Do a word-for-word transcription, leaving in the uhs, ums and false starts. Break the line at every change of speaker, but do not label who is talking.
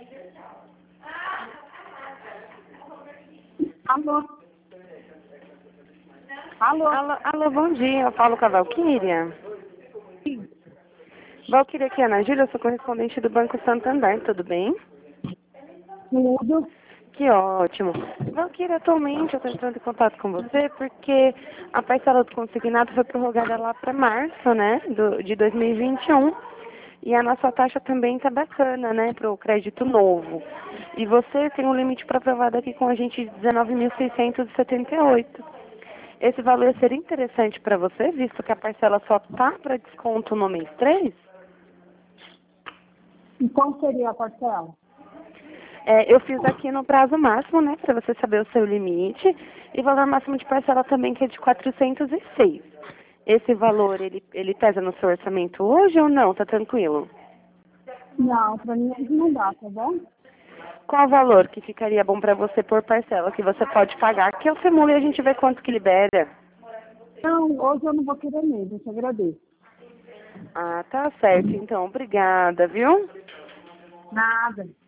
Alô? Alô?
Alô, alô, bom dia. Eu falo com a Valquíria.
Sim.
Valquíria, aqui é a Ana Júlia, eu sou correspondente do Banco Santander, tudo bem?
Tudo.
Que ótimo. Valquíria, atualmente eu estou entrando em contato com você porque a parcela do consignado foi prorrogada lá para março, né, do, de dois mil e vinte e um. E a nossa taxa também está bacana, né, para o crédito novo. E você tem um limite para aprovado aqui com a gente de dezenove mil seiscentos e setenta e oito. Esse valor seria interessante para você, visto que a parcela só está para desconto no mês três?
E qual seria a parcela?
É, eu fiz aqui no prazo máximo, né, para você saber o seu limite, e valor máximo de parcela também, que é de quatrocentos e seis. Esse valor, ele, ele pesa no seu orçamento hoje ou não? Tá tranquilo?
Não, para mim hoje não dá, tá bom?
Qual o valor que ficaria bom para você por parcela, que você pode pagar? Que eu simulo e a gente vê quanto que libera.
Não, hoje eu não vou querer mesmo, eu te agradeço.
Ah, tá certo, então. Obrigada, viu?
Nada.